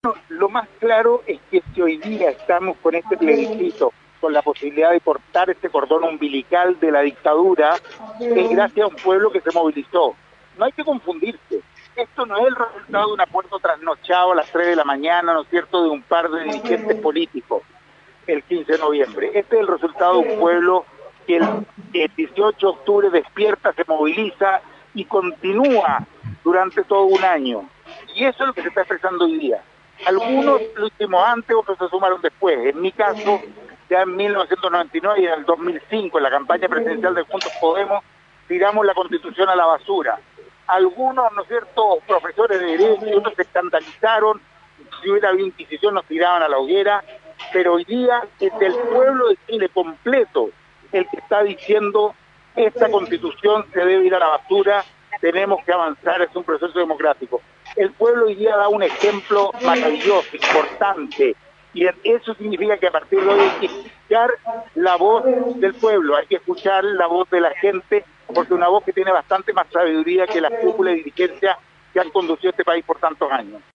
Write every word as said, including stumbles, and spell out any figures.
Lo más claro es que si hoy día estamos con este plebiscito, con la posibilidad de cortar este cordón umbilical de la dictadura, es gracias a un pueblo que se movilizó. No hay que confundirse. Esto no es el resultado de un acuerdo trasnochado a las tres de la mañana, ¿no es cierto?, de un par de dirigentes políticos el quince de noviembre. Este es el resultado de un pueblo que el, el dieciocho de octubre despierta, se moviliza y continúa durante todo un año. Y eso es lo que se está expresando hoy día. Algunos lo hicimos antes, otros se sumaron después. En mi caso, ya en mil novecientos noventa y nueve y en el dos mil cinco, en la campaña presidencial de Juntos Podemos, tiramos la Constitución a la basura. Algunos, ¿no es cierto?, profesores de derecho y otros se escandalizaron. Si hubiera habido inquisición nos tiraban a la hoguera. Pero hoy día es el pueblo de Chile completo el que está diciendo esta Constitución se debe ir a la basura, tenemos que avanzar, es un proceso democrático. El pueblo hoy día da un ejemplo maravilloso, importante, y eso significa que a partir de hoy hay que escuchar la voz del pueblo, hay que escuchar la voz de la gente, porque una voz que tiene bastante más sabiduría que las cúpulas y dirigencias que han conducido este país por tantos años.